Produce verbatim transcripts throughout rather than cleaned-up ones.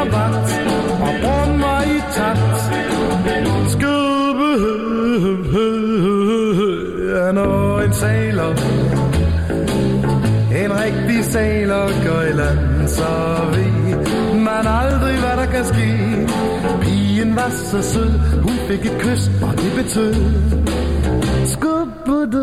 står vagt og brummer i takt. Skubbe, han er en sailor, en rigtig sailor går i land, så ved man aldrig, hvad der kan ske. Pigen var så sød, hun fik et kys, og det betød skubbe.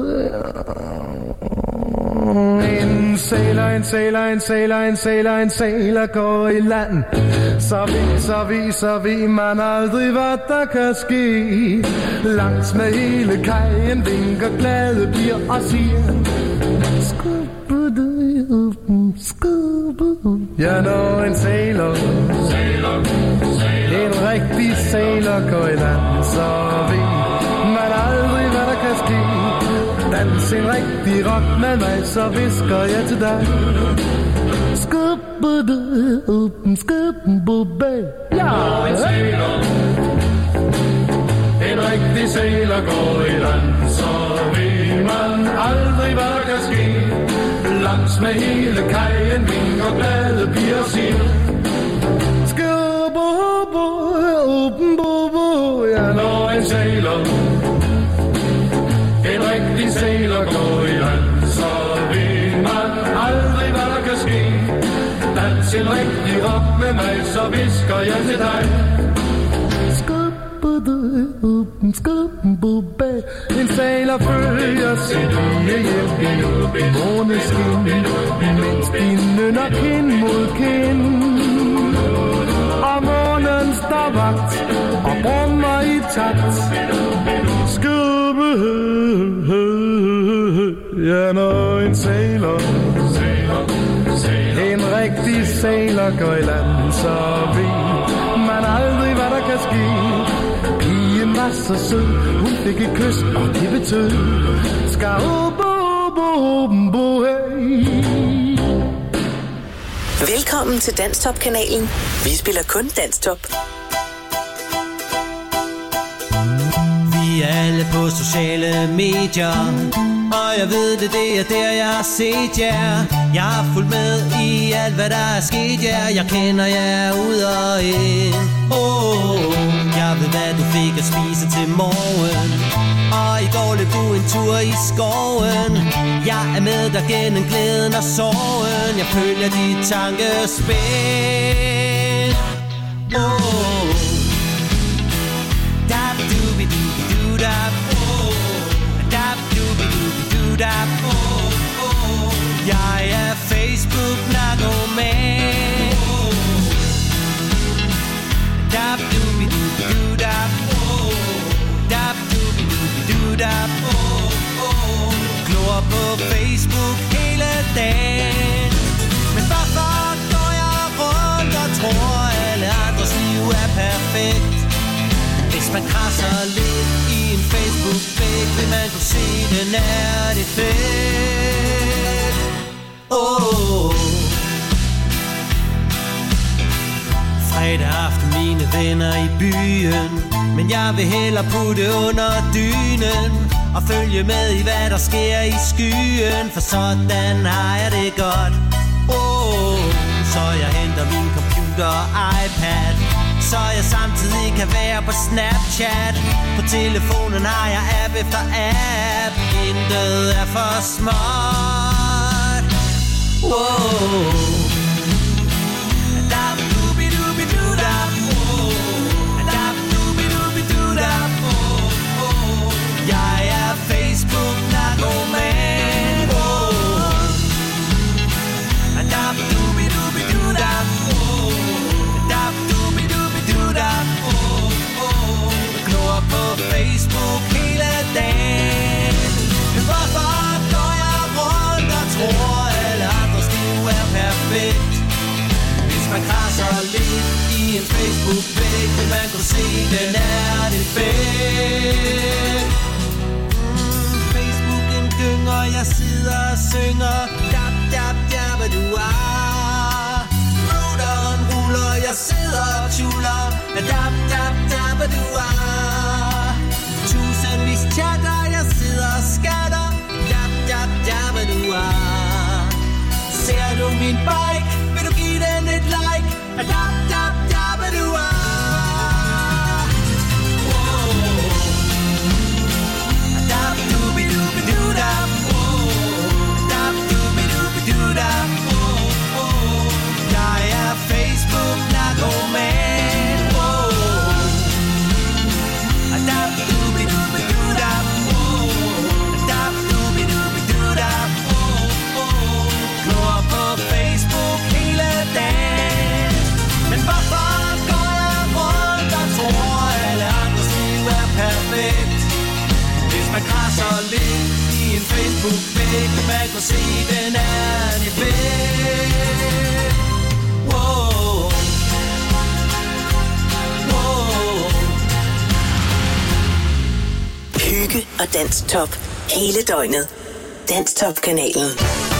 En sailor, en sailor, en sailor, en sailor, en sailor går i land. Så ved, så ved, så ved man aldrig, hvad der kan ske. Langs med hele kajen vinker glade piger og siger skubbe, skubbe. Ja, når en sailor, sailor, sailor, en rigtig sailor går i land, så ved man aldrig, hvad der kan ske. Dans en rigtig rock med mig, så visker jeg til dig. Skubbe, skubbe, ja. En sailor, en rigtig sailor går i land, så ved man aldrig, hvad der kan ske. Langs med hele kajen vinker glade piger siger skubbe, ja. Når en sailor, en rigtig sailor går i land, så ved man aldrig, hvad der kan ske. Dans en rigtig rock med mig, så visker jeg til dig. Skubbe, en sailor følger sit lille hjem. Måneskin, mens de nynner kind mod kind. Og månen står vagt og brummer i takt. Skubbe, ja, når en sailor, en rigtig sailor går i land, så ved man aldrig, hvad der kan ske. Pigen var så sød, hun fik et kys, og det betød skubbe, hey. Velkommen til Danstop-kanalen. Vi spiller kun Danstop. Vi er alle på sociale medier, og jeg ved det, det er der jeg har set jer. Yeah. Jeg har fulgt med i alt hvad der er sket jer. Yeah. Jeg kender jer ud og ind. Oh, jeg ved hvad du fik at spise til morgen, og i går løb du en tur i skoven. Jeg er med dig gennem glæden og sorgen. Jeg følger dit tankespil. Oh, dab dooby dooby doo dab. Oh, dab dooby dooby doo dab. Oh, oh, jeg er Facebook-narkoman. Oh, dab dooby dooby doo dab. Oh, dab dooby dooby doo dab. Oh, oh, glor på Facebook hele dagen. Men hvorfor går jeg rundt og tror alle andres liv er perfekt? Hvis man krasser lidt i en Facebook-væg, vil man kunne se, den er det fedt. Oh. Fredag aften, mine venner i byen, men jeg vil hellere putte under dynen og følge med i, hvad der sker i skyen, for sådan har jeg det godt. Oh. Så jeg henter min computer og iPad, så jeg samtidig kan være på Snapchat. På telefonen har jeg app efter app. Intet er for småt. Wow. Dab dooby dooby doo dab. Dab dooby dooby doo dab. Jeg er Facebook-narkoman. Dab dooby dooby doo dab. Dab dooby dooby doo dab. Glor på Facebook hele dagen. Men hvorfor går jeg rundt og tror alle andres liv er perfekt? Hvis man krasser lidt i en Facebook-væg, vil man kunne se, den er det fedt. mm, Facebooken gynger, jeg sidder og synger dab dab dab du ah. Routeren ruller, jeg sidder og tuller dab dab dab du ah. Tusindvis chatter, jeg sidder og skatter dab dab dab du ah. Ser du min bike, vil du give den et like dab dab dab og se den anden effekt. Wow. Wow. Hygge og Danstop hele døgnet. Danstop-kanalen.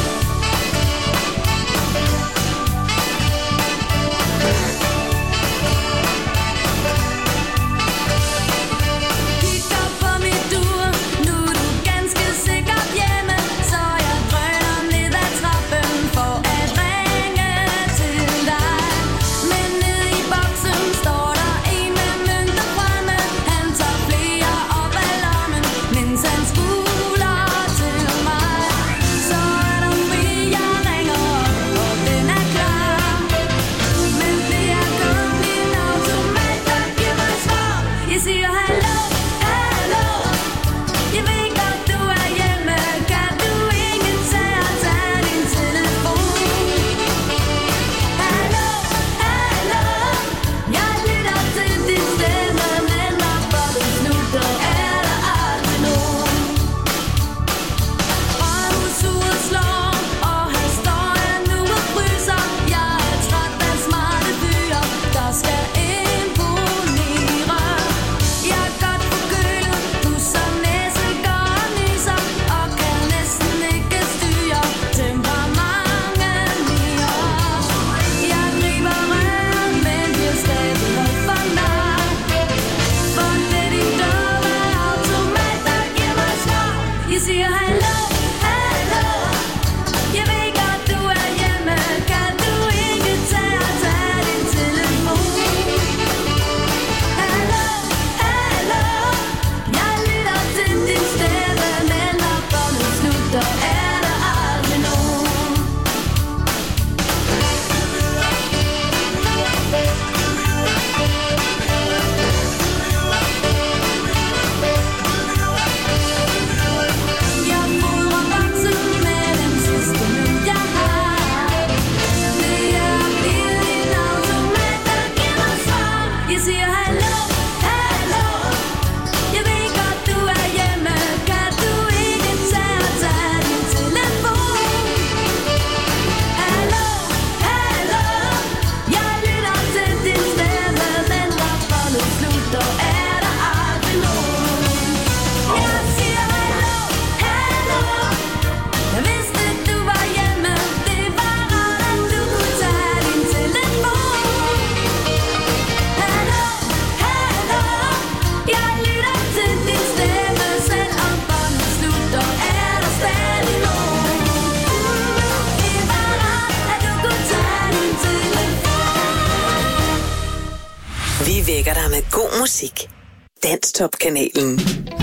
vækker dig med god musik. Danstop-kanalen.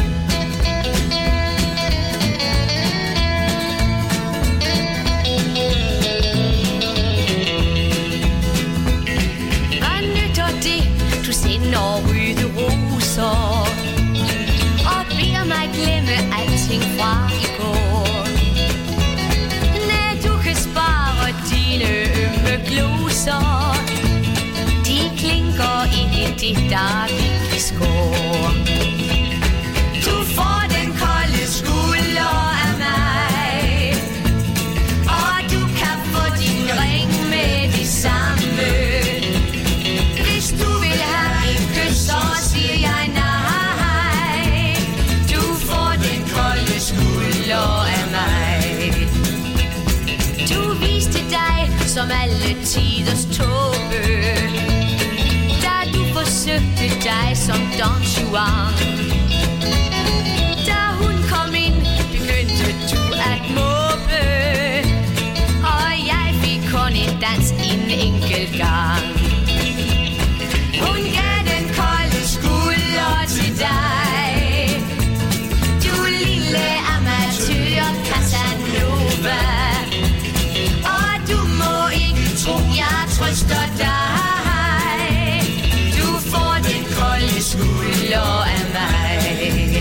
Hvad nytter det, du sender røde roser og beder mig glemme alting fra i går? Nej, du kan spare dine ømme gloser. De klinker ikke det, der gik i skår. Du får den kolde skulder af mig, og du kan få din ring med det samme. Hvis du vil have en kys, så siger jeg nej. Du får den kolde skulder af mig. Du viste dig som alle tiders tåbe, søgte dig som Don Juan. Da hun kom ind, begyndte du at måbe, og jeg fik kun en dans en enkelt gang. Hun gav den kolde skulder til dig, du lille amatør Casanova. Og du må ikke tro, jeg trøster dig. Skulder af mig.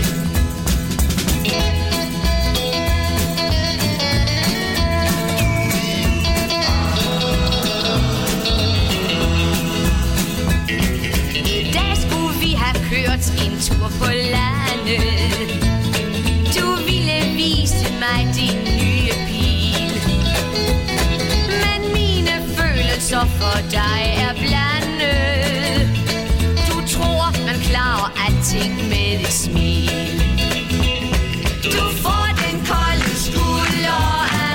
I dag skulle vi have kørt en tur på landet. Du ville vise mig din nye pige. for dig er blandet. Du tror, man klarer alting med et smil. Du får den kolde skulder af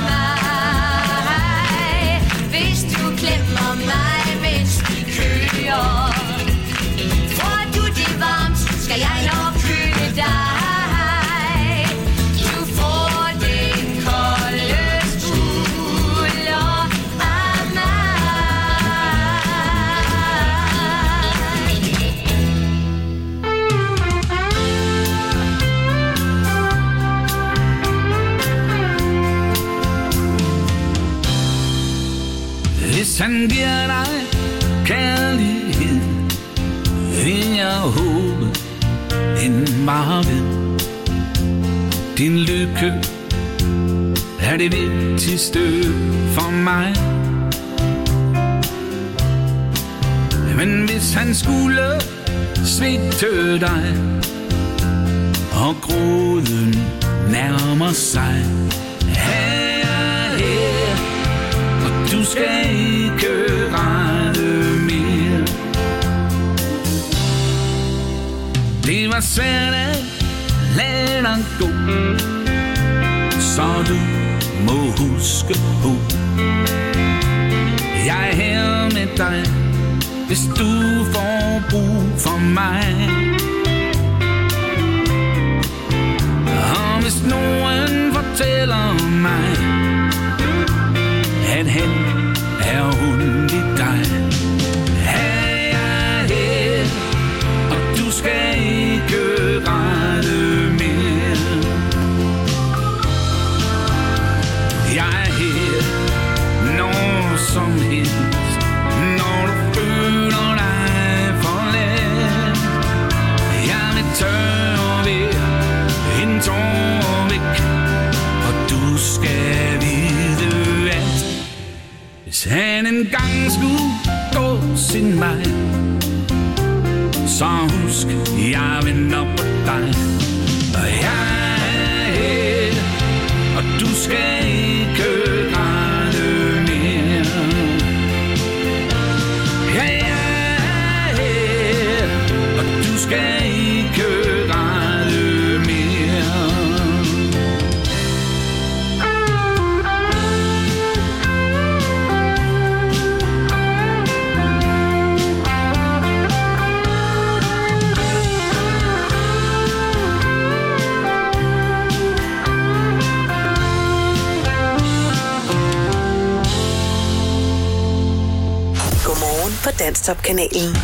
mig, hvis du klemmer mig, mens vi kører. Får du det varmt, skal jeg nok køle dig. Hvis han giver dig kærlighed, vil jeg håbe, den var ved. Din lykke er det vigtigste for mig. Men hvis han skulle svigte dig, og gråden nærmer sig, her er her, og du skal ikke græde mere. Det var svært at lade dig gå, så du må huske på, jeg er her med dig, hvis du får brug for mig. Og hvis nogen fortæller mig, at han er hun i dig, er jeg her, og du skal ikke græde mere. Jeg er her, når som helst, når du føler dig forladt. Jeg vil tørre ved en tår væk, og du skal vide, at hvis han engang skulle gå sin vej, så husk, jeg venter på dig. Og jeg er her, og du skal ikke græde mere. Ja, jeg er her, og du skal ikke græde mere. På Danstop-kanalen.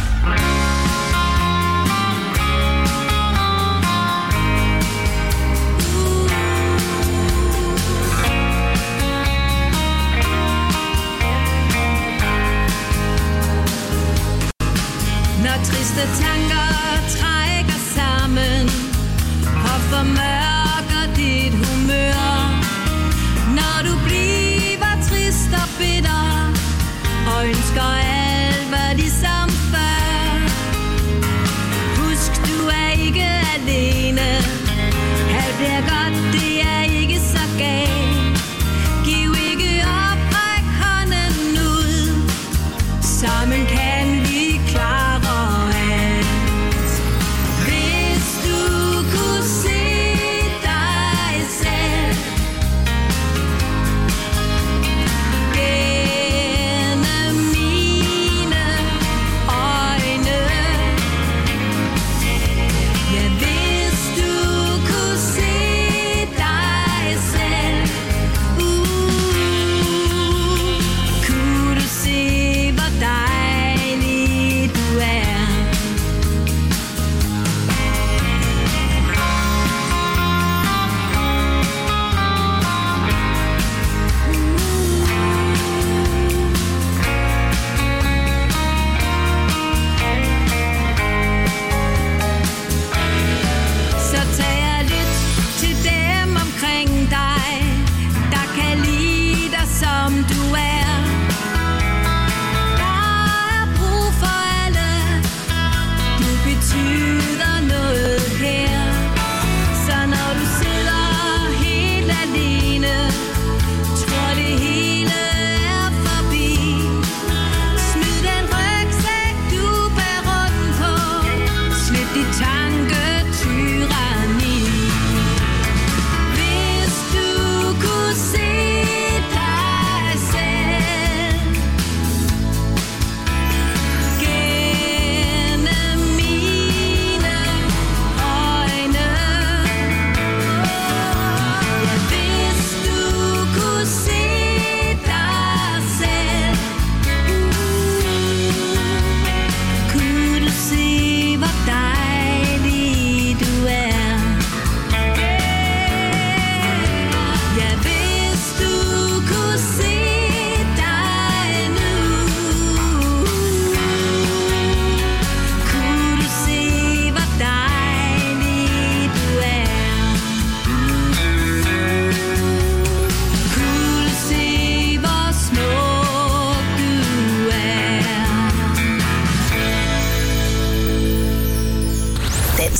Når triste tanker trækker sammen og formørker dit humør, når du bliver trist og bitter og ønsker alt var ligesom før. Husk, du er ikke alene. Alt bliver godt, det er ikke så galt. Giv ikke op, ræk hånden ud. Sammen kan vi klare alt. Hvis du kunne se dig selv gennem min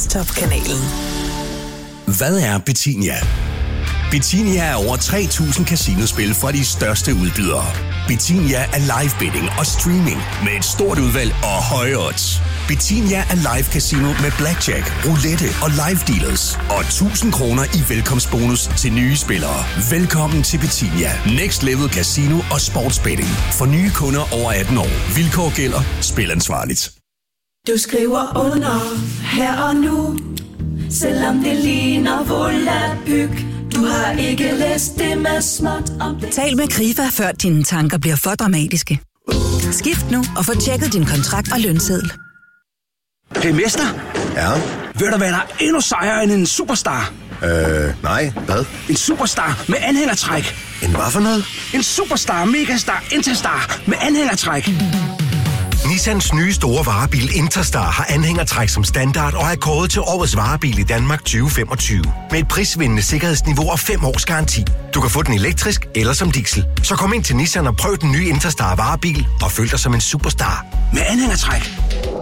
Danstop-kanalen. Hvad er Betinia? Betinia er over tre tusind casinospil fra de største udbydere. Betinia er live betting og streaming med et stort udvalg og høje odds. Betinia er live casino med blackjack, roulette og live dealers. Og tusind kroner i velkomstbonus til nye spillere. Velkommen til Betinia. Next Level Casino og Sportsbetting. For nye kunder over atten år. Vilkår gælder. Spil ansvarligt. Du skriver under her og nu, selvom det ligner volapyk. Du har ikke læst det med småt om det. Tal med Krifa, før dine tanker bliver for dramatiske. Skift nu og få tjekket din kontrakt og lønseddel. Hey, mester. Ja? Ved du, hvad der er endnu sejere end en superstar? Øh, nej. Hvad? En superstar med anhængertræk. En hvad for noget? En superstar, megastar, interstar med anhængertræk. Nissans nye store varebil Interstar har anhængertræk som standard og er kåret til årets varebil i Danmark tyve femogtyve. Med et prisvindende sikkerhedsniveau og fem års garanti. Du kan få den elektrisk eller som diesel. Så kom ind til Nissan og prøv den nye Interstar varebil og føl dig som en superstar. Med anhængertræk.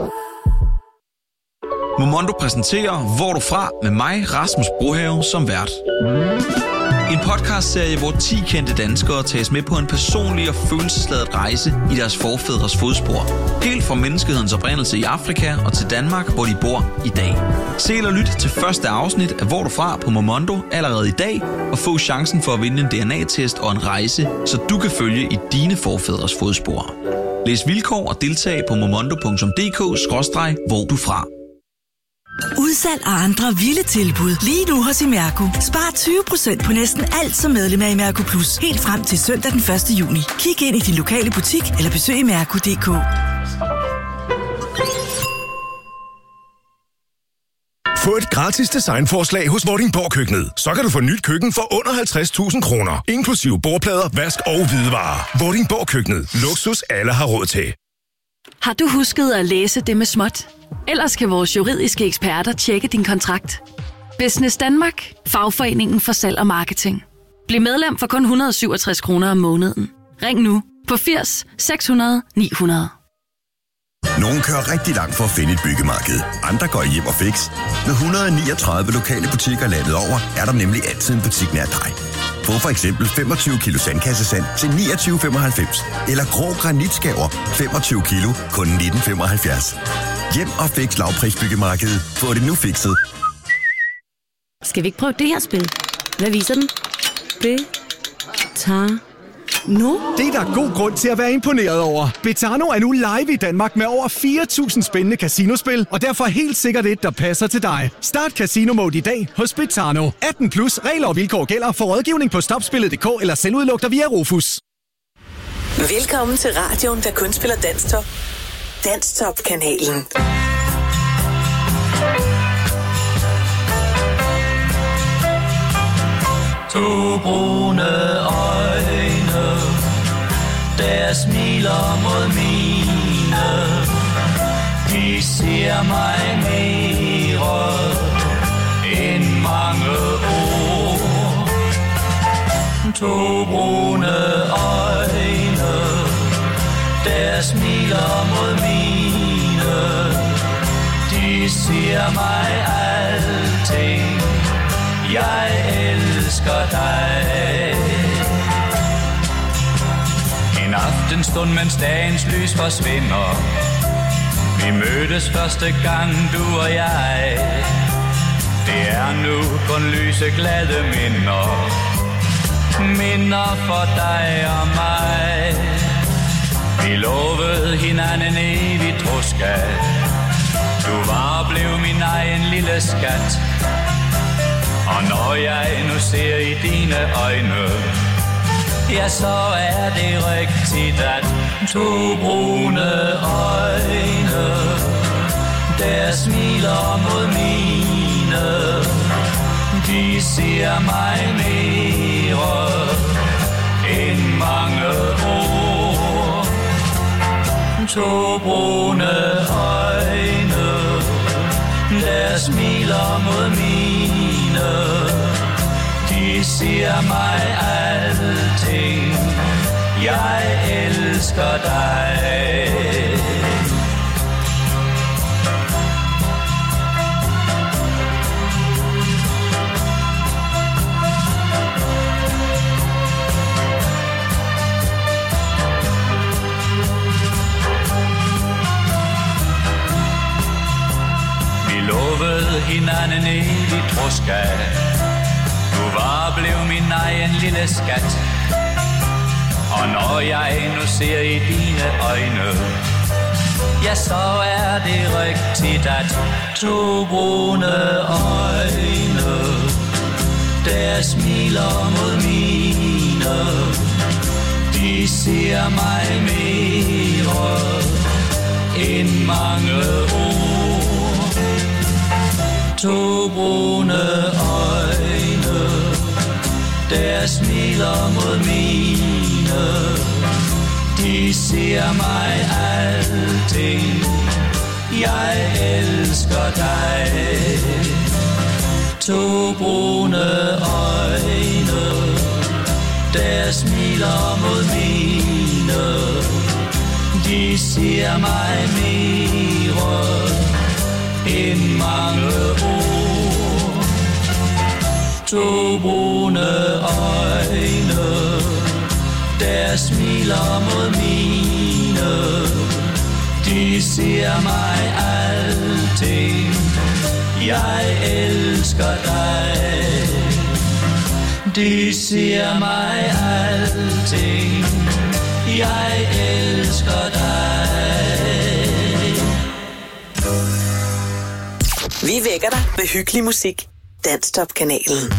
Momondo præsenterer Hvor du fra med mig, Rasmus Brohave, som vært. En podcastserie, hvor ti kendte danskere tages med på en personlig og følelsesladet rejse i deres forfædres fodspor. Helt fra menneskehedens oprindelse i Afrika og til Danmark, hvor de bor i dag. Se eller lyt til første afsnit af Hvor du fra på Momondo allerede i dag, og få chancen for at vinde en D N A-test og en rejse, så du kan følge i dine forfædres fodspor. Læs vilkår og deltag på momondo punktum d k skråstreg hvor du fra. Udsalg og andre vilde tilbud lige nu hos Imerco. Spar tyve procent på næsten alt som medlem af Imerco Plus. Helt frem til søndag den første juni. Kig ind i din lokale butik eller besøg imerco punktum d k. Få et gratis designforslag hos Vordingborg Køkkenet. Så kan du få nyt køkken for under halvtreds tusind kroner. Inklusive bordplader, vask og hvidevarer. Vordingborg Køkkenet. Luksus alle har råd til. Har du husket at læse det med småt? Ellers kan vores juridiske eksperter tjekke din kontrakt. Business Danmark. Fagforeningen for salg og marketing. Bliv medlem for kun et hundrede og syvogtres kroner om måneden. Ring nu på firs seks hundrede ni hundrede. Nogle kører rigtig langt for at finde et byggemarked. Andre går hjem og fix. Med et hundrede og niogtredive lokale butikker landet over, er der nemlig altid en butik nær dig. Få for eksempel femogtyve kilo sandkassesand til niogtyve femoghalvfems. Eller grå granitskaver femogtyve kilo kun nitten femoghalvfjerds. Hjem og fix lavprisbyggemarkedet. Få det nu fikset. Skal vi ikke prøve det her spil? Hvad viser den? Det tager nu. Det er der god grund til at være imponeret over. Betano er nu live i Danmark med over fire tusind spændende casinospil, og derfor helt sikkert et, der passer til dig. Start Casino Mode i dag hos Betano. atten plus, regler og vilkår gælder. For rådgivning på stopspillet punktum d k eller selvudlugter via Rufus. Velkommen til radioen, der kun spiller Danstop. Danstop-kanalen. To brune øjne, der smiler mod mine. De ser mig mere end mange ord. To brune øjne, der smiler mod mine. De siger mig alting. Jeg elsker dig. En aftenstund, mens dagens lys forsvinder. Vi mødtes første gang, du og jeg. Det er nu kun lyse glade minder. Minder for dig og mig. Vi lovede hinanden evigt troskab. Du var og blev min egen lille skat. Og når jeg nu ser i dine øjne, ja, så er det rigtigt, at to brune øjne, der smiler mod mine, de siger mig mere end mange ord. To brune øjne, der smiler mod mine, de siger mig alting. Jeg elsker dig. møde hinanden evigt troska. Du var blevet min egen lille skat. Og når jeg nu ser i dine øjne, ja, så er det rigtigt, at to brune øjne, der smiler mod mine, de ser mig mere end mange ord. To brune øjne, der smiler mod mine, de ser mig alting. Jeg elsker dig. To brune øjne, der smiler mod mine, de ser mig mere end mange ord. To brune øjne, der smiler mod mine, de ser mig alting. Jeg elsker dig. De ser mig alting. Jeg elsker dig. Vi vækker dig med hyggelig musik. Danstop-kanalen.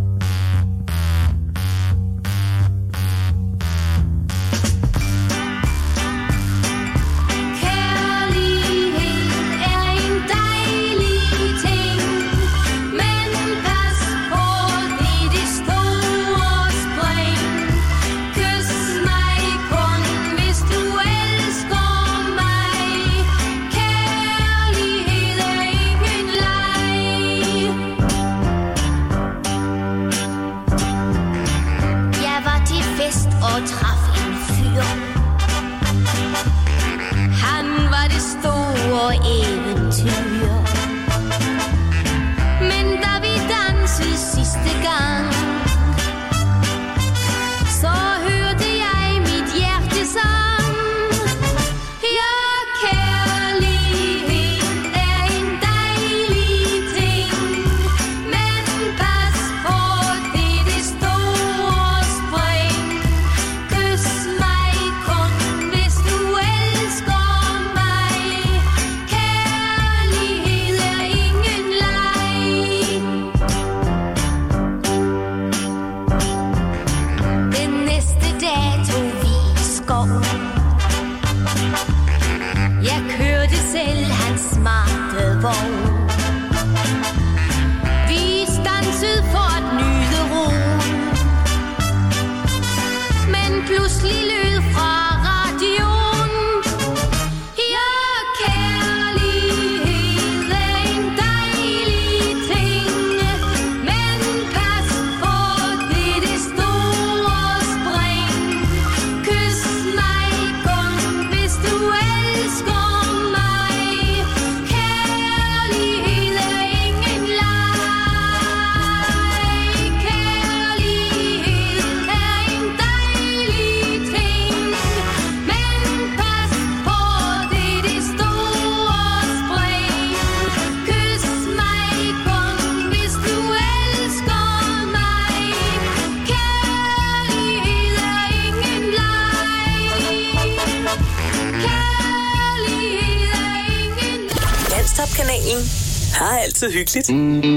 Danstop-kanalen har altid hyggeligt.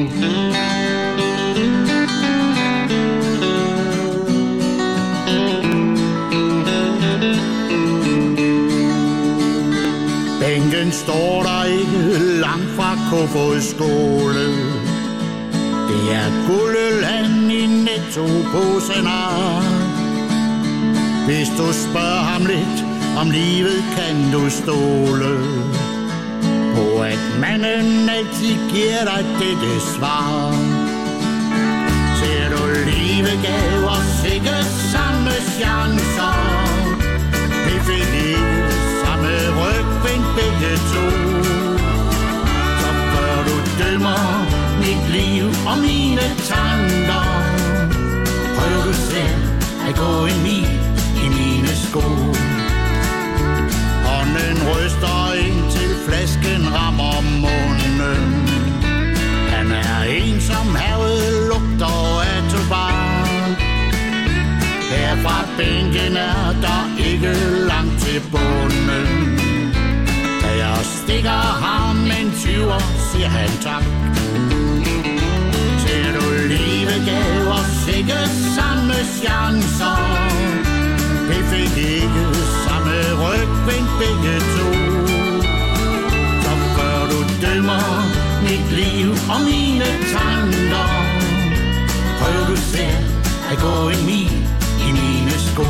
Bænken står der ikke langt fra Kofods skole. Det er guldeland i Netto-posen. Hvis du spørger ham lidt om livet, kan du stole på, at manden altid giver dig dette svar. Ser du livet gav os ikke samme chancer. Vi fik ikke samme rygvind begge to. Så før du dømmer mit liv og mine tanker, prøv du selv at gå en mil i mine sko. Hånden ryster ind til flasken rammer munden. til bunden. Da jeg stikker ham en tyver, siger han tak. Til du livet gav os ikke samme chancer. Vi fik ikke samme rygvind begge to. Så før du dømmer mit liv og mine tanker, prøv du selv at gå en mil i mine sko.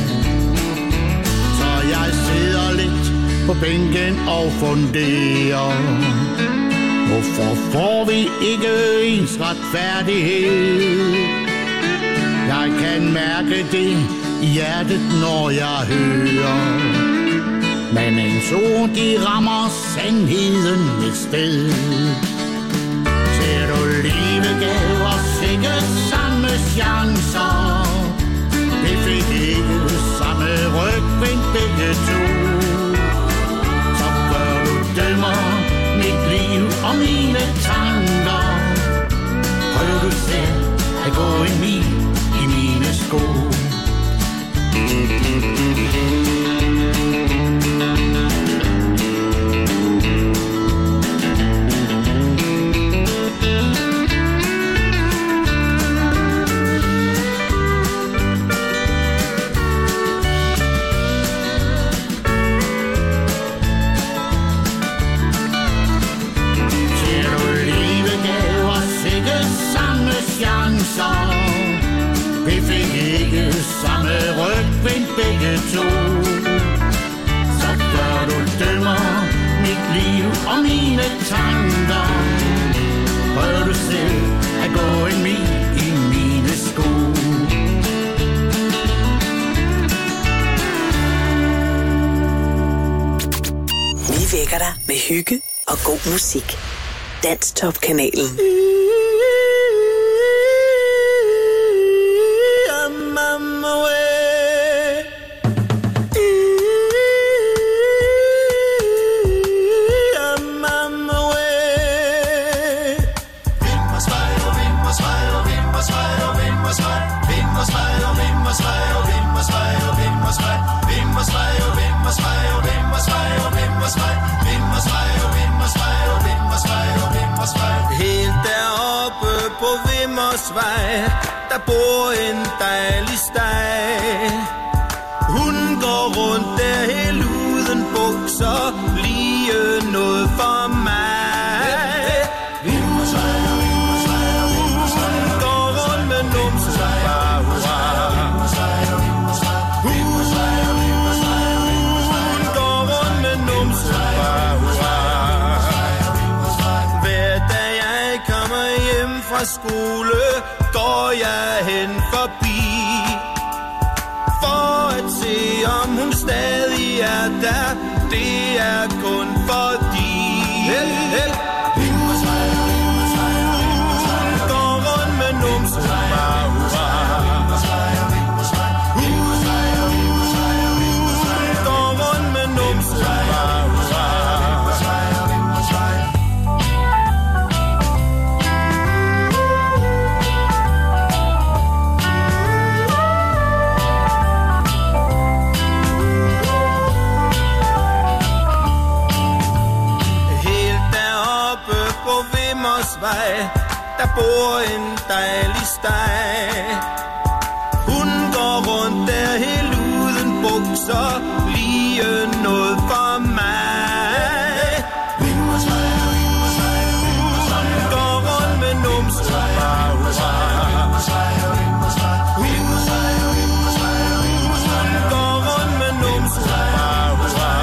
Så jeg sidder lidt på bænken og funderer, hvorfor får vi ikke ens retfærdighed? Jeg kan mærke det i hjertet, når jeg hører, men ens ord, de rammer sandheden et sted. Til du livet gav os ikke samme chancer. Vi fik ikke samme rygvind begge to. Så før du dømmer mit liv og mine tanker, prøv du selv at gå en mil i mine sko. Vi fik ikke samme rygvind begge to. Så før du dømmer mit liv og mine tanker, prøv du selv at gå en mil i mine sko. Vi vækker dig med hygge og god musik. Danstop-kanalen. Der bor en dejlig steg. Hun går rundt der helt uden bukser, lige noget for mig. Hun går rundt med numse bare hurra. Hun går rundt med numse bare hurra. Hver dag jeg kommer hjem fra skole, går jeg hen forbi for at se, om hun stadig er der. Det er kun fordi hel, hel. Hun går rundt med numse bare hurra. Hun går rundt med numse bare hurra. Der bor en dejlig steg. Hun går rundt der helt uden bukser, lige noget for mig. Hun går rundt med numse bare hurra. Hun går rundt med numse bare hurra.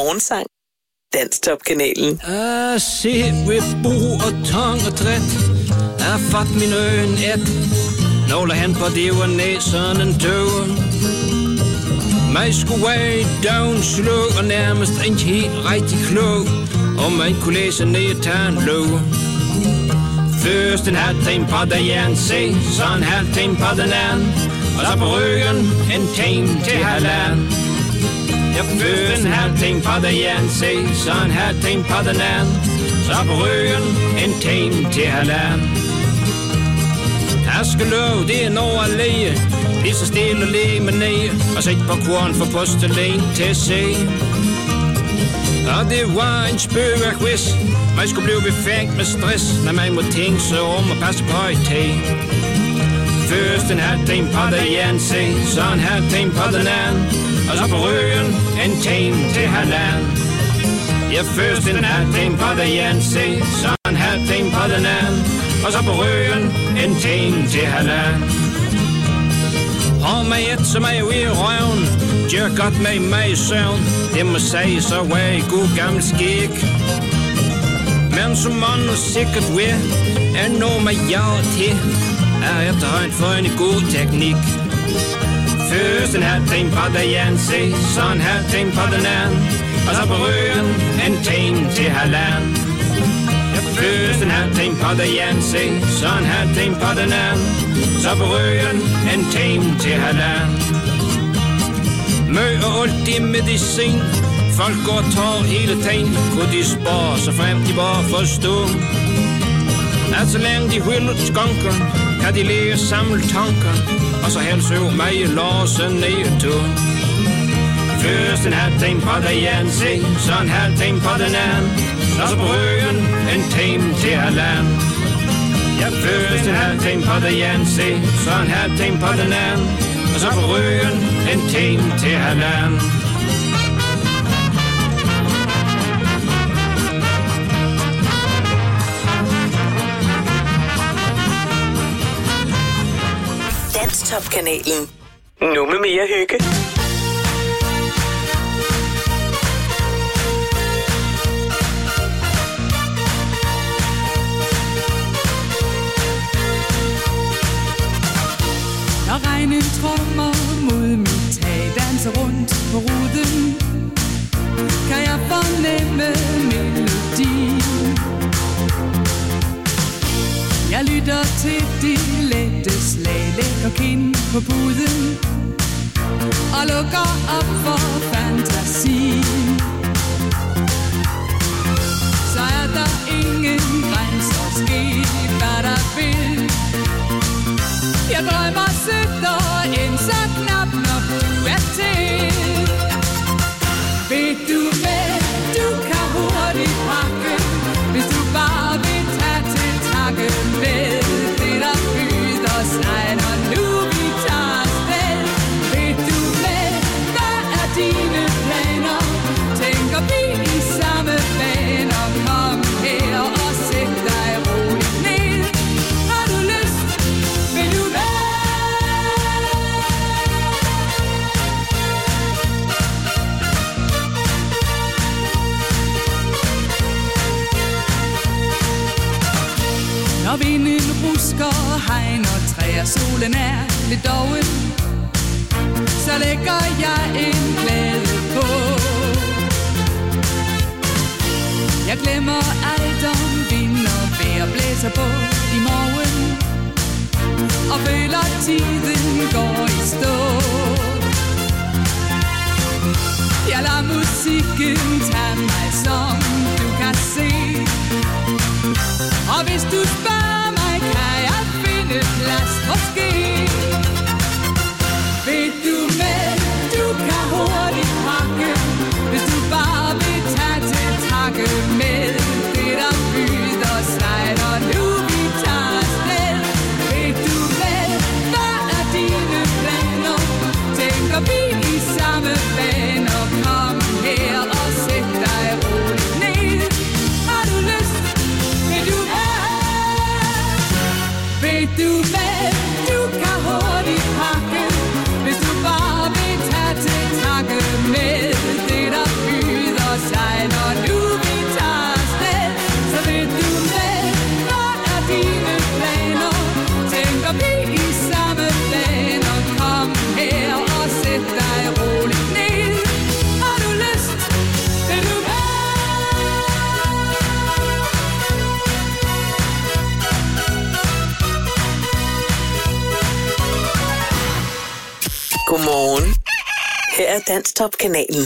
morgensang. Danstop-kanalen. Jeg ser ved bo og tong og træt. Jeg har fået min øjen et. Nåler han på det var næsen en tøve. Mig skulle være down slow og nærmest ikke helt rigtig klog. Og man kunne læse ned og tage en lov. Først en halv time på den ene se, så en halv time på den anden. Og så på ryggen en time til halvanden. Jeg først en halv time på den ene se, så en halv time på den anden. Så på ryggen en time til halvanden. Jeg skal love, det er når at læge. Lige så stille og læge med ned. Og sæt på korn for postelen til at se. Og det var en spøgerquiz. Man skulle blive befængt med stress, når man må tænke sig om og passe på et tag. Først en halv time på den ene se, så en halv time på den anden. Og så på ryggen en time til halvanden. Ja, først en halv time på den ene se, så en halv time på den anden. Og så på ryggen en time til halvanden. Og med et som er ude i røven, gør godt med mig i søvn. Det må sige så var i god gammel skik. Men som man nu sikkert ved, er noget med jer til, er efterhånden for en god teknik. Først en halv time på den ene se, så en halv time på den anden. Og så på ryggen en time til halvanden. Først en halv time på den ene se, så en halv time på den anden. Så på ryggen en time til halvanden. Mø og alt medicin, folk går og tager hele tiden. Kunne de spare så frem de bare forstå, at så længe de hylder skonker, kan de læge samle tanker. Og så helst øv mig låse ned to. Først en halv time på den ene se, så en halv time på den anden. Og så på ryggen en time til halvanden. Ja, først en halv time på den ene se, så en halv time på den anden. Og så på ryggen en time til halvanden. Danstop-kanalen. Nu med mere hygge. Når regnen trommer mod mit tag, danser rundt på ruden, kan jeg fornemme melodien. Jeg lytter til de lette slag, lægger kind på puden og lukker op for fantasien. Så er der ingen grænser, ske hvad der vil. Jeg drømmer sødt og ind så knap, når du er til. Ved du hvad, du kan hurtigt pakke, hvis du bare vil tage til takke med det, der byder sig, når nu vi tager afsted. Ved du hvad, hvad er dine planer? Tænker vi i samme baner? Kom her og sæt dig roligt ned. Har du lyst? Vil du hvad? Når vinden rusker, hegner træer, solen er lidt doven, så lægger jeg en glæde på. Jeg glemmer alt om vind og vejr, blæser på i morgen, og føler tiden går i stå. Jeg lader musikken tage mig, som du kan se. Og hvis du spørger mig, kan jeg finde plads måske. Ved du med, du kan hurtigt pakke, hvis du bare vil tage til takke med det, der byder sig, når nu vi tager afsted. Ved du med, hvad er dine planer? Tænker vi i samme baner? Kom her og sæt dig roligt ned. Har du lyst? Vil du Ved du hvad, du kan hurtigt pakke, hvis du bare vil tage til takke med det, der byder Godmorgen. Her er Danstop-kanalen.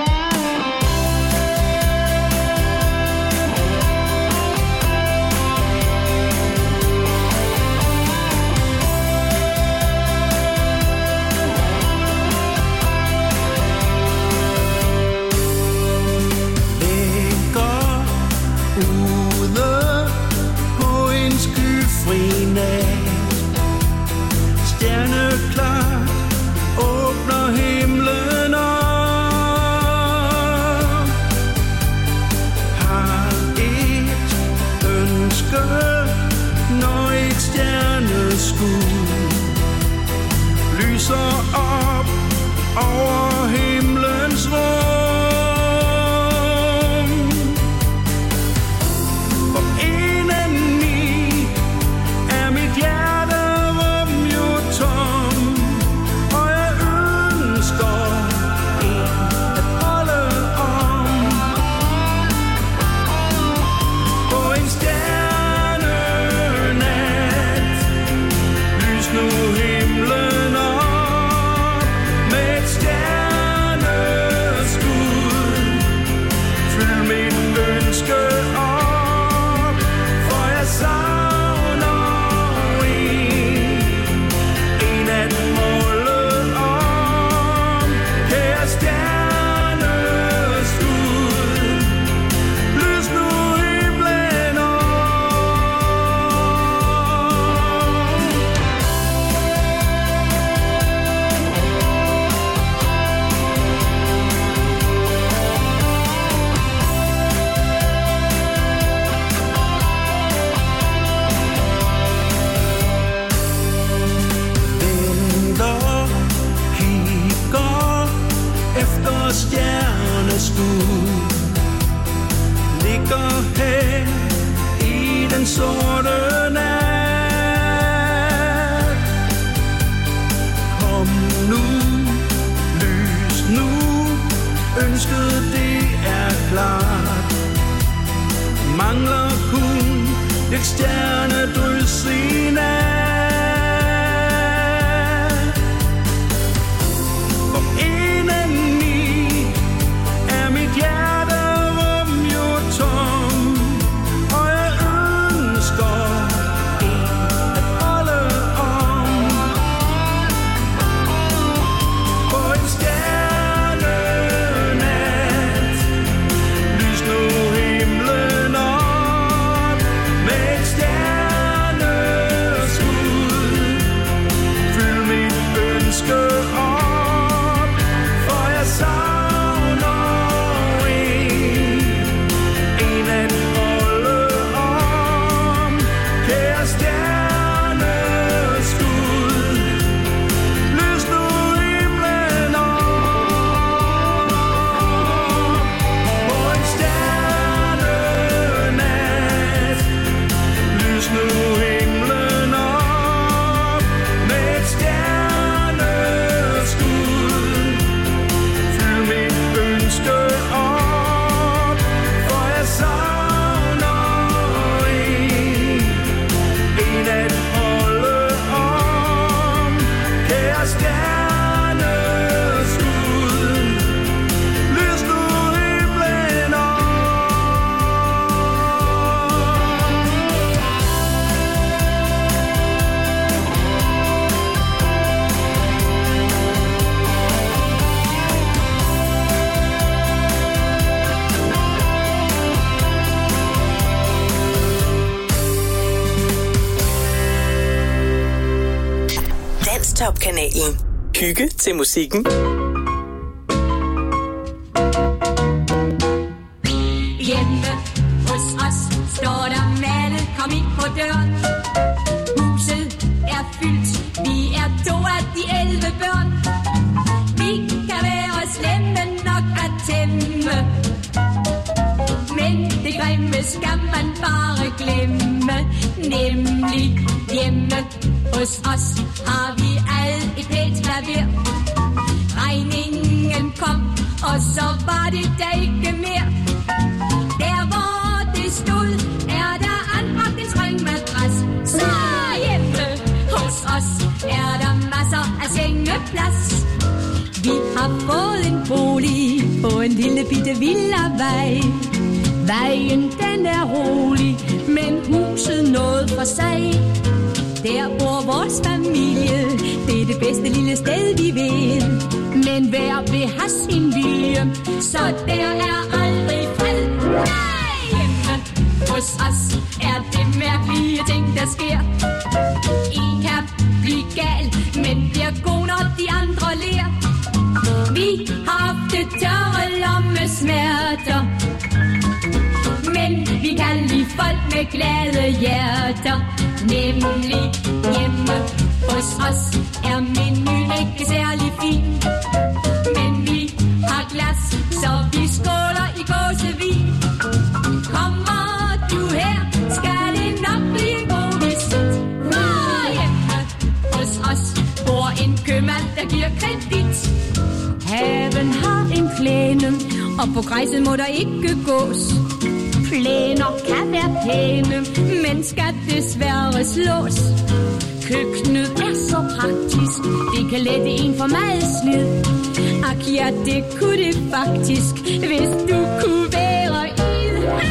Stjerneklart åbner himlen op. Har et ønske, når et stjerneskud lyser op over himlens rum. For indeni er mit hjerte ligger her i den sorte nat. Kom nu, lys nu, ønsket det er klart. Mangler kun et stjernedrys i nat. For indeni er mit hjerte tom, og jeg ønsker en at holde om. På en stjernenat lys nu himlen op med et stjerneskud. Fyld mit ønske op, for jeg savner en at holde om. Kære stjerneskud, lys nu himlen op. På en stjernenat lys nu himlen op med et stjerneskud. Fyld mit ønske op, for jeg savner en, en at holde om. Kære stjerneskud, lys nu himlen op. Danstop-kanalen. Hygge til musikken. Hjemme hos os står der malet, kom ind på døren. Huset er fyldt, vi er to af de elleve børn. Vi kan være slemme nok at tæmme, men det grimme skal man bare glemme. Nemlig hjemme hos os har vi alt et pænt klaver. Regningen kom, og så var det da ikke mere. Der hvor det stod, er der anbragt en springmadras. Så hjemme hos os er der masser af sengeplads. villavej. Vejen den er rolig, men huset noget for sig. Der bor vores familie, det er det bedste lille sted vi ved. Men hver vil have sin vilje, så der er aldrig fred. Nej, hjemme hos os er det mærkelige ting der sker. En kan blive gal, men bliver god når de andre ler. Vi har ofte tørre lommesmerter, men vi kan lide folk med glade hjerter. Nemlig hjemme hos os er menuen ikke særlig fin, men vi har glas, så vi skåler i gåsevin. Kommer du her, skal det nok blive en god visit. Og hjemme hos os bor en købmand, der giver kredit. Haven har en plæne, og på græsset må der ikke gås. Plæner kan være pæne, men skal desværre slås. Køkkenet er så praktisk, det kan lette en for meget slid. Ak ja, det kunne det faktisk, hvis du kunne være i det.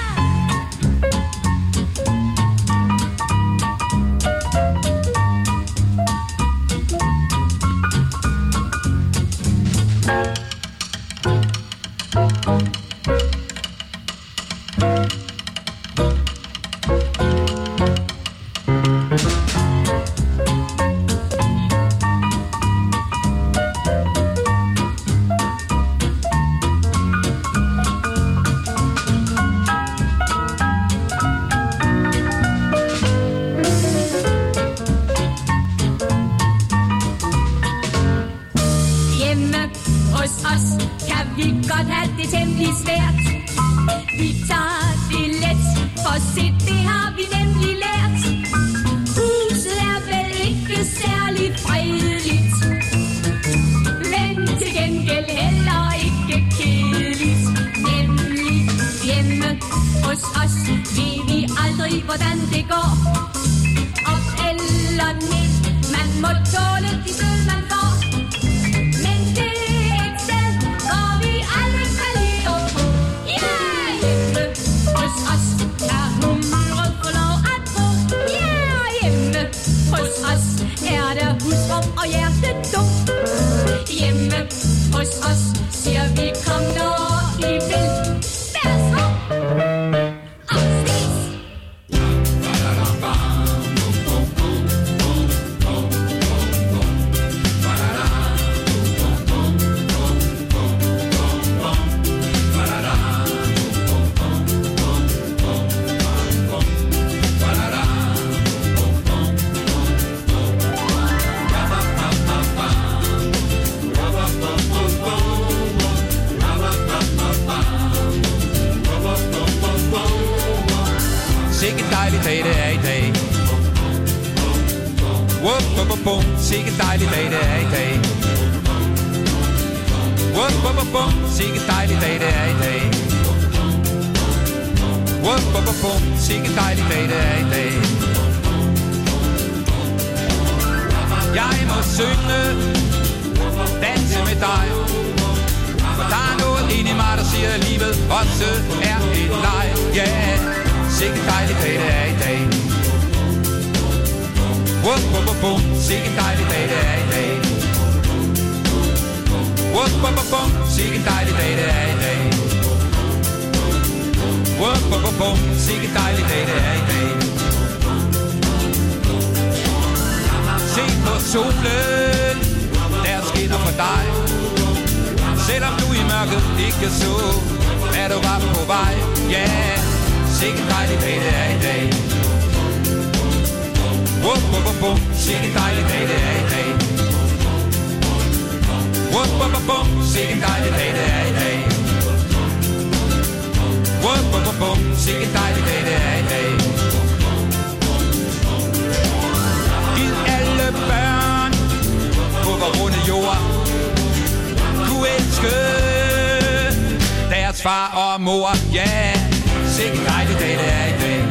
Far og mor, ja, yeah. Sikke en dejlig dag det er i dag.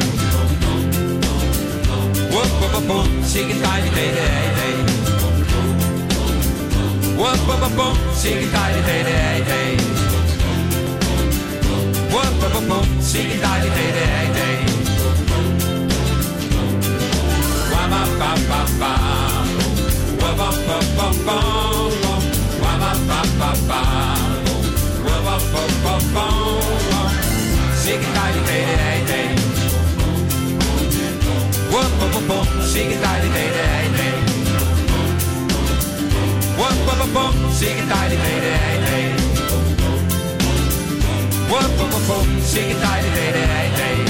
Wup, wup, wup, wup. Sikke en dejlig dag det er i dag. Wup, wup, wup, wup. Sikke en dejlig dag det er i dag. Wup, wup, wup, wup. Sikke en dejlig dag, det er i dag. Wam, bam, bam, bam, bam. Wup, wup, wup, wup, wup. Wam, bam, bam, bam, bam. Wup, wup, wup, wup, wup. Sikke en dejlig dag, det er i dag. Wup, wup, wup, wup. Sikke en dejlig dag, det er i dag. Wup, wup, wup, wup. Sikke en dejlig dag, det er i dag. Wup, wup, wup, wup. Sikke en dejlig dag, det er i dag.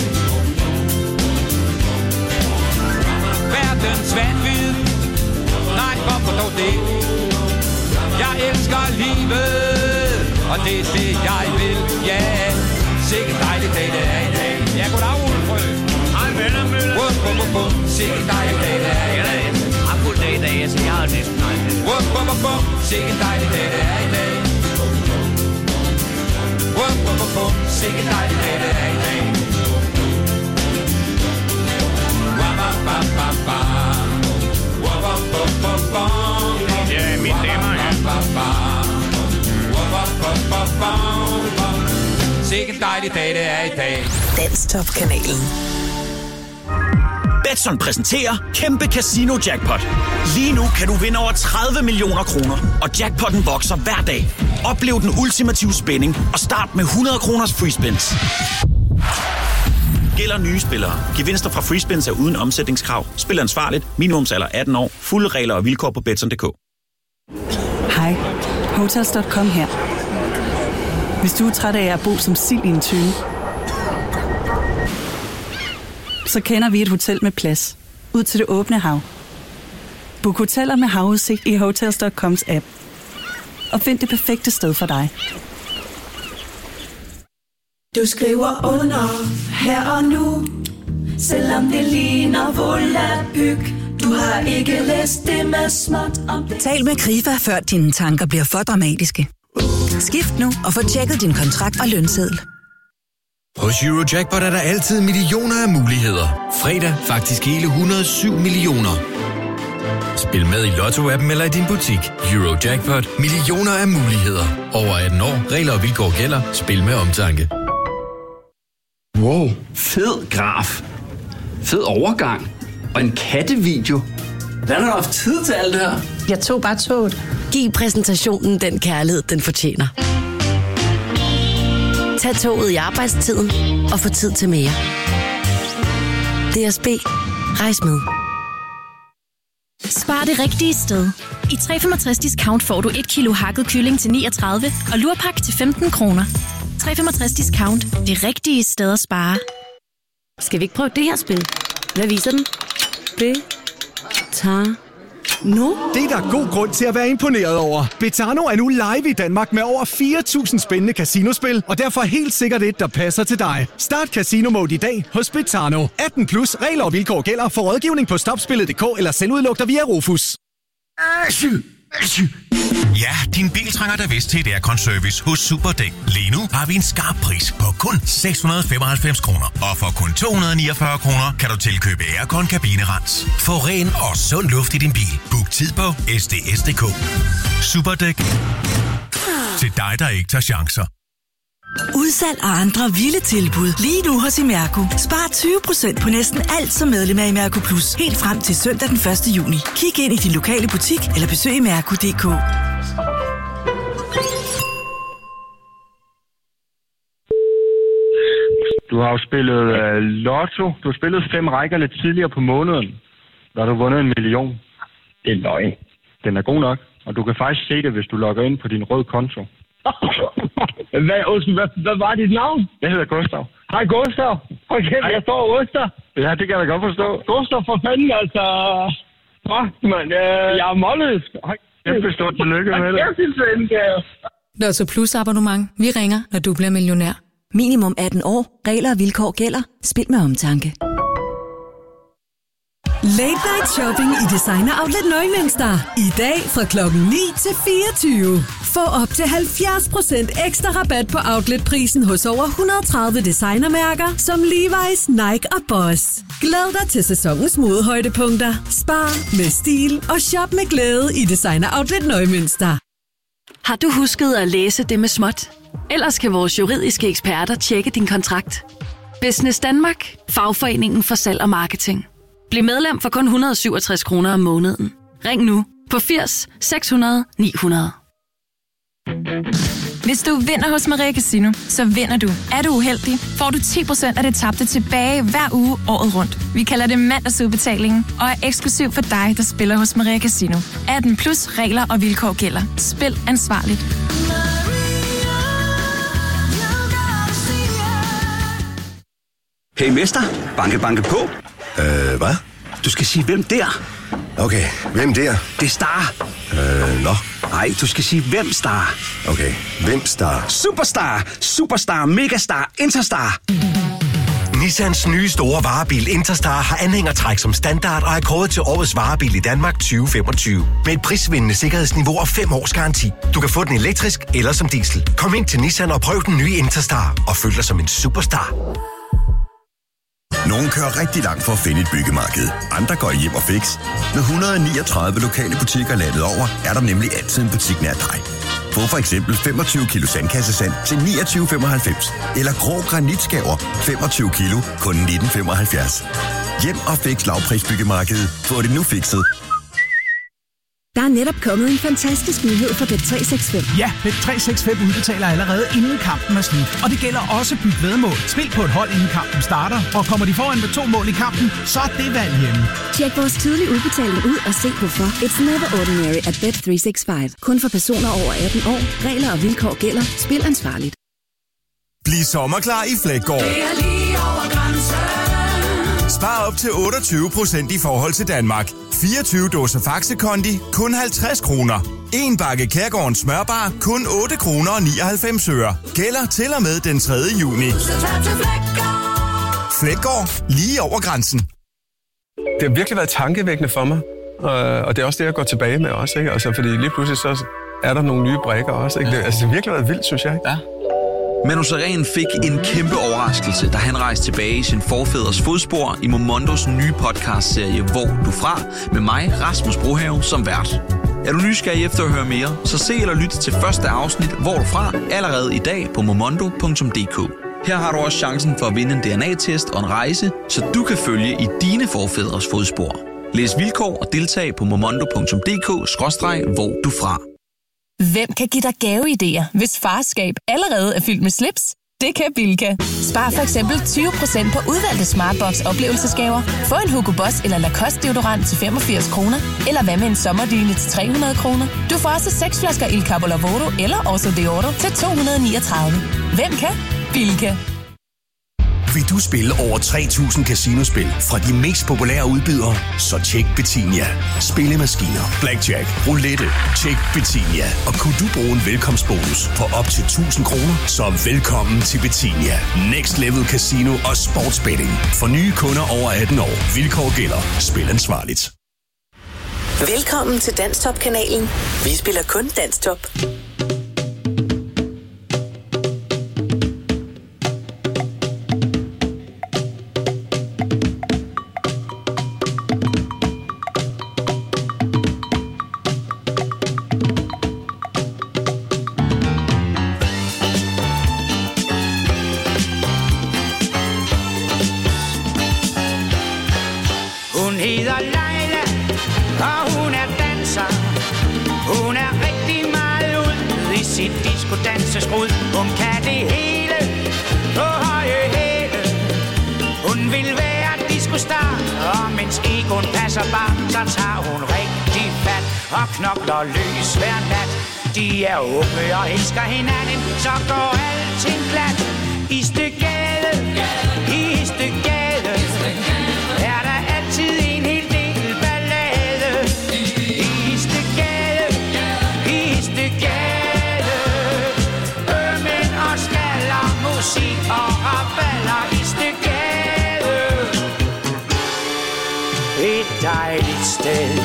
Verdens vanvid. Nej, hvorfor dog det? Jeg elsker livet, og det er det, jeg vil. Ja, yeah. Sikke en dejlig dag, det er i dag. Ja, goddag, Ole Frø. Hej, venner, Møller. Wup, wup, wup, wup. Sikke en dejlig dag, det er i dag. Jeg har fuld dag i dag, så jeg har næsten aldrig. Wup, wup, wup, wup. Sikke en dejlig dag, det er i dag. Wup, wup, wup, wup. Sikke en dejlig dag, det er i dag. Wam, bam, bam, bam, bam. Wup, wup, wup, wup, wup. Ja, mine damer, ja. Sikke en dejlig dag, det er i dag. Danstop-kanalen. Betson præsenterer kæmpe casino jackpot. Lige nu kan du vinde over tredive millioner kroner, og jackpotten vokser hver dag. Oplev den ultimative spænding og start med hundrede kroners free spins. Gælder nye spillere. Gevinster fra free spins er uden omsætningskrav. Spil ansvarligt. Minimumsalder atten år. Fulde regler og vilkår på betson punktum d k. Hej. Hotels punktum com her. Hvis du er træt af at bo som sild i en tønde, så kender vi et hotel med plads ud til det åbne hav. Book hoteller med havudsigt i hotels punktum coms app. Og find det perfekte sted for dig. Du skriver under her og nu, selvom det ligner volapyk. Du har ikke læst det med småt om det. Tal med Krifa, før dine tanker bliver for dramatiske. Skift nu og få tjekket din kontrakt og lønseddel. Hos Eurojackpot er der altid millioner af muligheder. Fredag faktisk hele et hundrede og syv millioner. Spil med i Lotto-appen eller i din butik. Eurojackpot. Millioner af muligheder. Over atten år. Regler og vilkår gælder. Spil med omtanke. Wow. Fed graf. Fed overgang. Og en kattevideo. Hvordan har du haft tid til alt det her? Jeg tog bare toget. Giv præsentationen den kærlighed, den fortjener. Tag toget i arbejdstiden og få tid til mere. D S B. Rejs med. Spar det rigtige sted. I tre komma femogtres discount får du et kilo hakket kylling til niogtredive og lurpak til femten kroner. tre komma femogtres discount. Det rigtige sted at spare. Skal vi ikke prøve det her spil? Hvad viser den? Det tager nu. Det er der god grund til at være imponeret over. Betano er nu live i Danmark med over fire tusind spændende casinospil, og derfor helt sikkert et, der passer til dig. Start Casino Mode i dag hos Betano. atten plus regler og vilkår gælder. For rådgivning på stopspillet punktum d k eller selvudlugter via Rufus. Ja, din bil trænger da vist til et aircon-service hos Superdæk. Lige nu har vi en skarp pris på kun seks hundrede og femoghalvfems kroner. Og for kun to hundrede og niogfyrre kroner kan du tilkøbe aircon kabinerens. Få ren og sund luft i din bil. Book tid på s d s punktum d k. Superdæk. Til dig, der ikke tager chancer. Udsalg og andre vilde tilbud. Lige nu hos Imerco. Spar tyve procent på næsten alt som medlem af Imerco Plus. Helt frem til søndag den første juni. Kig ind i din lokale butik eller besøg imerco punktum d k. Du har jo spillet uh, lotto. Du har spillet fem rækker lidt tidligere på måneden. Der har du vundet en million. Det er løgn. Den er god nok. Og du kan faktisk se det, hvis du logger ind på din røde konto. Hvad, hvad, hvad var dit navn? Jeg hedder Gustav. Hej Gustav. Okay, Hej. Jeg står Oster. Ja, det kan jeg da godt forstå. Gustav, for fanden, altså. Fuck, mand. Øh, jeg er målløs. Jeg forstår, tillykke med det. Jeg synes, det er Lotto Plus abonnement. Vi ringer, når du bliver millionær. Minimum atten år. Regler og vilkår gælder. Spil med omtanke. Late night shopping i Designer Outlet Neumünster. I dag fra klokken ni til fireogtyve. Få op til halvfjerds procent ekstra rabat på outletprisen hos over et hundrede og tredive designermærker som Levi's, Nike og Boss. Glæd dig til sæsonens modehøjdepunkter. Spar med stil og shop med glæde i Designer Outlet Neumünster. Har du husket at læse det med småt? Ellers kan vores juridiske eksperter tjekke din kontrakt. Business Danmark. Fagforeningen for salg og marketing. Bliv medlem for kun et hundrede og syvogtres kroner om måneden. Ring nu på firs seks hundrede ni hundrede. Hvis du vinder hos Maria Casino, så vinder du. Er du uheldig, får du ti procent af det tabte tilbage hver uge året rundt. Vi kalder det mandagsudbetalingen og er eksklusiv for dig, der spiller hos Maria Casino. atten plus regler og vilkår gælder. Spil ansvarligt. Hey mester, banke banke på. Øh, hvad? Du skal sige, hvem der? Okay, hvem der? Det er Star. Øh, nå. Nej, du skal sige, hvem Star. Okay, hvem Star? Superstar, Superstar, Megastar, Interstar. Nissans nye store varebil Interstar har anhængertræk som standard og er kåret til årets varebil i Danmark tyve femogtyve. Med et prisvindende sikkerhedsniveau og fem års garanti. Du kan få den elektrisk eller som diesel. Kom ind til Nissan og prøv den nye Interstar og føl dig som en superstar. Nogle kører rigtig langt for at finde et byggemarked. Andre går hjem og fix. Med et hundrede og niogtredive lokale butikker landet over, er der nemlig altid en butik nær dig. Få for eksempel femogtyve kilo sandkassesand til niogtyve femoghalvfems. Eller grå granitskaver femogtyve kilo, kun nitten femoghalvfjerds. Hjem og fix lavprisbyggemarkedet. Få det nu fikset. Der er netop kommet en fantastisk nyhed for Bet tre seks fem. Ja, Bet tre seks fem udbetaler allerede inden kampen er slut. Og det gælder også byt væddemål. Spil på et hold inden kampen starter, og kommer de foran med to mål i kampen, så er det valg hjemme. Tjek vores tidlige udbetaling ud og se hvorfor. It's never ordinary at Bet tre seks fem. Kun for personer over atten år. Regler og vilkår gælder. Spil ansvarligt. Bliv sommerklar i Fleggaard. Det er lige over grænsen. Spar op til otteogtyve procent i forhold til Danmark. fireogtyve dåser Faxe Kondi, kun halvtreds kroner. En bakke Kærgårdens smørbar, kun otte kroner og nioghalvfems øre. Gælder til og med den tredje juni. Fleggaard, lige over grænsen. Det har virkelig været tankevækkende for mig, og det er også det, jeg går tilbage med også, ikke? Altså, fordi lige pludselig så er der nogle nye brikker også, ikke? Det, altså, det har virkelig været vildt, synes jeg, ikke? Ja. Manu Sareen fik en kæmpe overraskelse, da han rejste tilbage i sin forfædres fodspor i Momondos nye podcastserie Hvor du fra, med mig, Rasmus Brohave, som vært. Er du nysgerrig efter at høre mere, så se eller lyt til første afsnit Hvor du fra allerede i dag på momondo punktum d k. Her har du også chancen for at vinde en D N A-test og en rejse, så du kan følge i dine forfædres fodspor. Læs vilkår og deltag på momondo punktum d k skråstreg hvor du fra. Hvem kan give dig gaveidéer, hvis farskab allerede er fyldt med slips? Det kan Bilka. Spar for eksempel tyve procent på udvalgte Smartbox oplevelsesgaver. Få en Hugo Boss eller Lacoste deodorant til femogfirs kroner. Eller hvad med en sommerdyne til tre hundrede kroner. Du får også seks flasker Il Capo Lavoro eller Oso Deodoro til to hundrede og niogtredive. Hvem kan? Bilka. Vil du spille over tre tusind casinospil fra de mest populære udbydere? Så tjek Betinia. Spillemaskiner, blackjack, roulette. Tjek Betinia. Og kunne du bruge en velkomstbonus på op til tusind kroner? Så velkommen til Betinia. Next Level Casino og Sportsbetting. For nye kunder over atten år. Vilkår gælder. Spil ansvarligt. Velkommen til Danstop-kanalen. Vi spiller kun Danstop. Hun hedder Leila, og hun er danser. Hun er rigtig meget ud i sit disco-danseskrud. Hun kan det hele på høje hæle. Hun vil være disco-star, og mens egoen passer bare, så tager hun rigtig fat og knokler løs hver nat. De er unge og elsker hinanden, så går alting glat. I Støgade, i Støgade, er der altid en hel del ballade. I Støgade, i Støgade, ømænd og skaller, musik og raballer. I Støgade, et dejligt sted.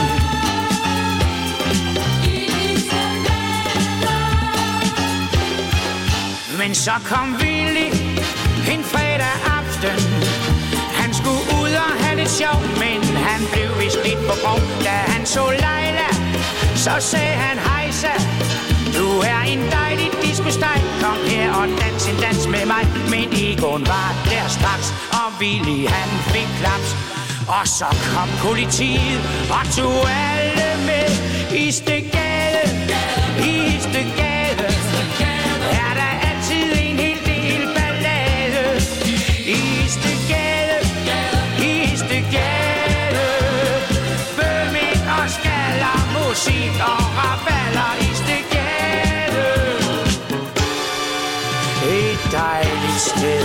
Men så kom Willy en fredag aften. Han skulle ud og have lidt sjov, men han blev vist lidt på grov. Da han så Leila, så sagde han hejsa, Du er en dejlig disco-steg. Kom her og dans en dans med mig. Men Egon var der straks, og Willy han fik klaps. Og så kom politiet og tog alle med. I Istedgade, i Istedgade er der altid en hel del ballade. I Istedgade, i Istedgade bømænd og skaller, musik og raballer. I Istedgade, et dejligt sted.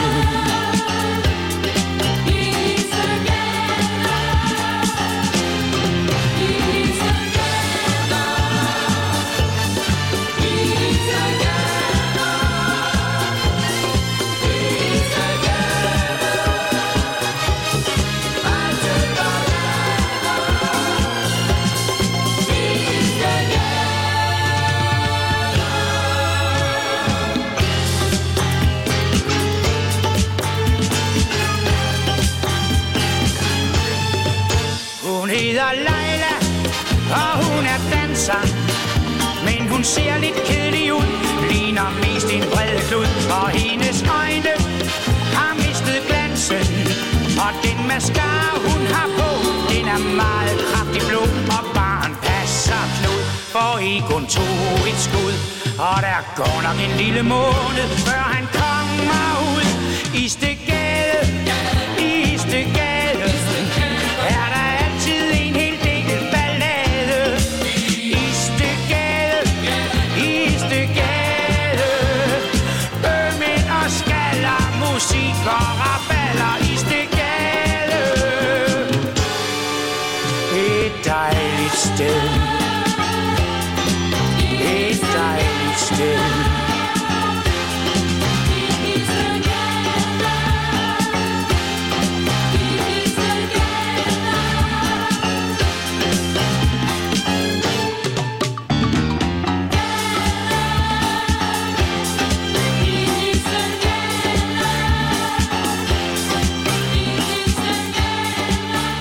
Leila, og hun er danser, men hun ser lidt kedelig ud, ligner mest en bred klud, og hendes øjne har mistet glansen, og den mascara hun har på, den er meget kraftig blå, og barn passer klud, for Egon tog et skud, og der går nok en lille måned, før han kommer ud. I Istedgade, i Istedgade er der altid en hel del ballade. I Istedgade, i Istedgade bømænd og skaller, musik og raballer. I Istedgade, et dejligt sted.